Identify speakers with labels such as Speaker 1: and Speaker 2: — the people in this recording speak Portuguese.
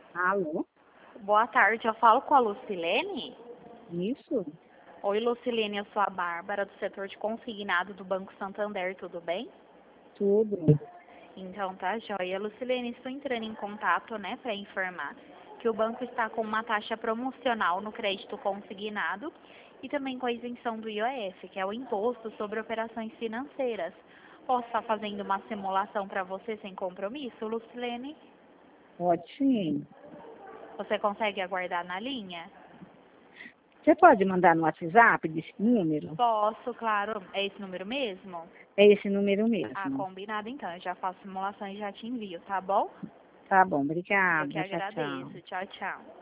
Speaker 1: Alô?
Speaker 2: Boa tarde, eu falo com a Lucilene?
Speaker 1: Isso?
Speaker 2: Oi, Lucilene, eu sou a Bárbara, do setor de consignado do Banco Santander, tudo bem?
Speaker 1: Tudo.
Speaker 2: Então tá joia. Lucilene, estou entrando em contato, né, para informar que o banco está com uma taxa promocional no crédito consignado e também com a isenção do IOF, que é o Imposto sobre Operações Financeiras. Posso estar fazendo uma simulação para você sem compromisso, Lucilene?
Speaker 1: Pode sim.
Speaker 2: Você consegue aguardar na linha?
Speaker 1: Você pode mandar no WhatsApp desse número?
Speaker 2: Posso, claro. É esse número mesmo?
Speaker 1: É esse número
Speaker 2: Ah,
Speaker 1: mesmo.
Speaker 2: combinado então. Eu já faço simulação e já te envio, tá bom?
Speaker 1: Tá bom,
Speaker 2: Eu que
Speaker 1: obrigada. Tchau, tchau.
Speaker 2: agradeço. Tchau, tchau.